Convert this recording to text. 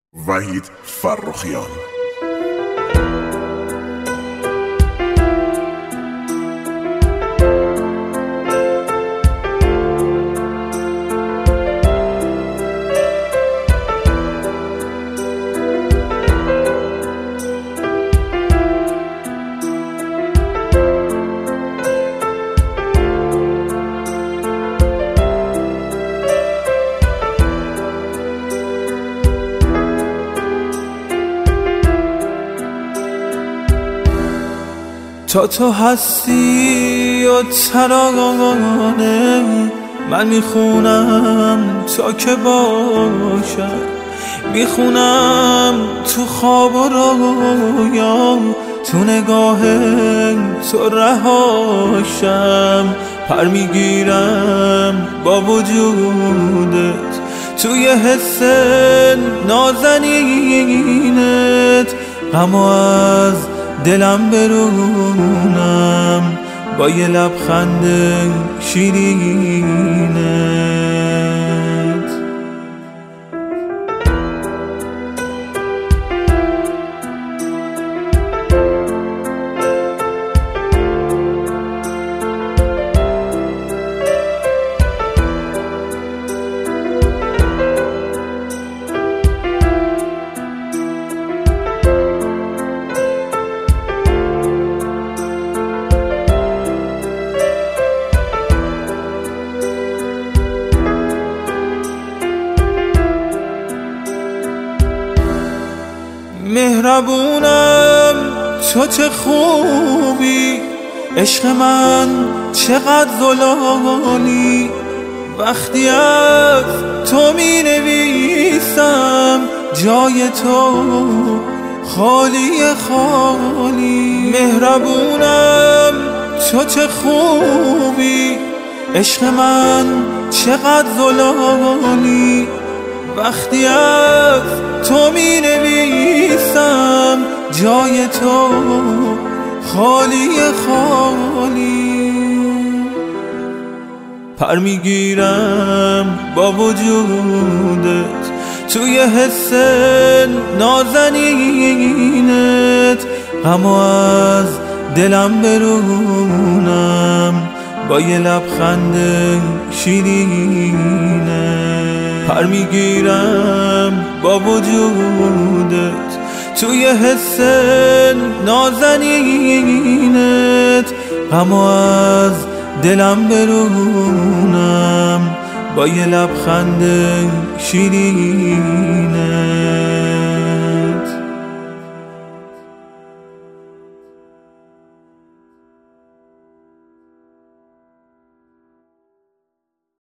وحید فرخیان. تو هستی و ترانه من میخونم تا که باشم، میخونم تو خواب و رویا، تو نگاه تو رهاشم، پر میگیرم با وجودت، توی حس نازنینت، غمو از دلم برونم با یه لبخند شیرینت. مهربونم تو چه خوبی، عشق من چقدر زلالی، وقتی از تو می نویسم جای تو خالی خالی. مهربونم تو چه خوبی، عشق من چقدر زلالی، وقتی از تو می نویسم جای تو خالی خالی. پر میگیرم با وجودت، توی حس نازنینت، غمو از دلم برونم با یه لبخند شیرینت. پر میگیرم با وجودت، توی حس نازنینت، غمو از دلم برونم با یه لبخند شیرینت.